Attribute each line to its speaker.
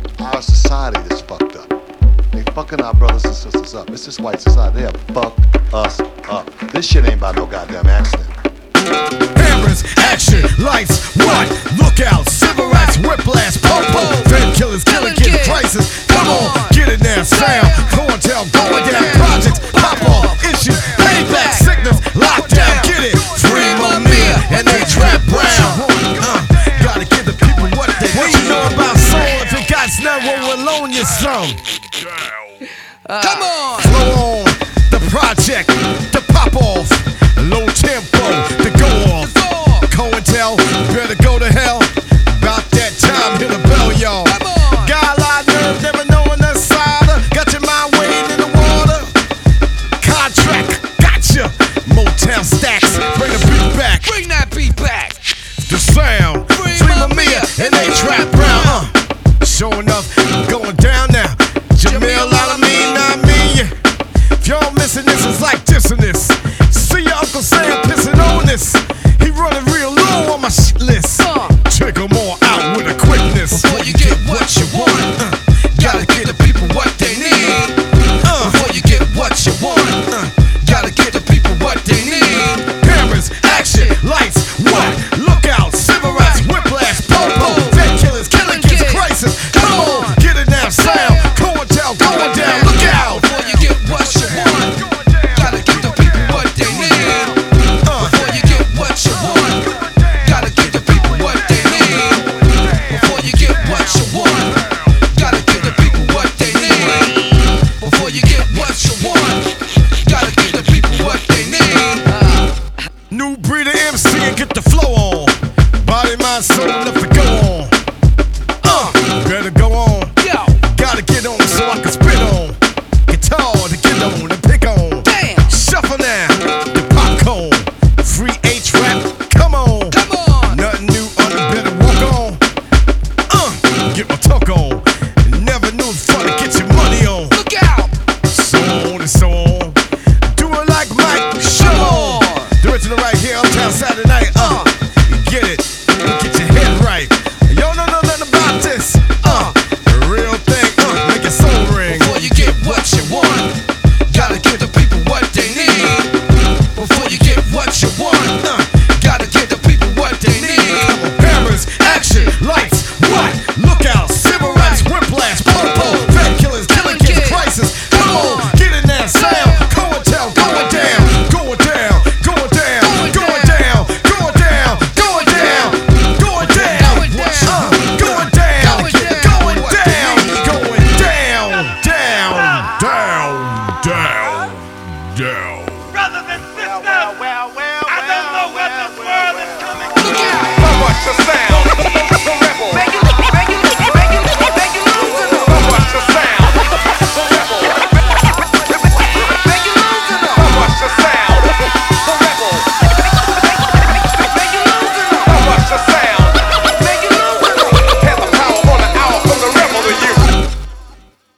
Speaker 1: our society that's fucked up. They fucking our brothers and sisters up. It's this white society. They have fucked us up. This shit ain't by no goddamn accident.
Speaker 2: Cameras, action, lights, what? Look out, civil rights, whiplash, popo, fan killers, killing kid crisis. Come on, get it now, sound, clientele, going down, projects, pop off, issues, payback, sickness, lockdown, get it. Free Mamiya and they trap brown. Gotta give the people what they need. What you know about soul? If you got none, we'll alone your song.
Speaker 3: Come on!
Speaker 2: Flow on, the project, the pop off, low tempo, the go off. COINTEL, better go to hell. About that time, hit a bell, y'all. Got a lot of nerve, never knowing the side. Got your mind wading in the water. Contract, gotcha. Motown stacks, bring the beat back.
Speaker 3: Bring that beat back!
Speaker 2: The sound, Free Mamiya, and they trap brown. Showing up, going down now. Jamil Alameen, not me. If y'all missing this, it's like dissonance. See your Uncle Sam pissing on this. He running real low on my shit list. Trigger more out with a quickness.
Speaker 3: Before you get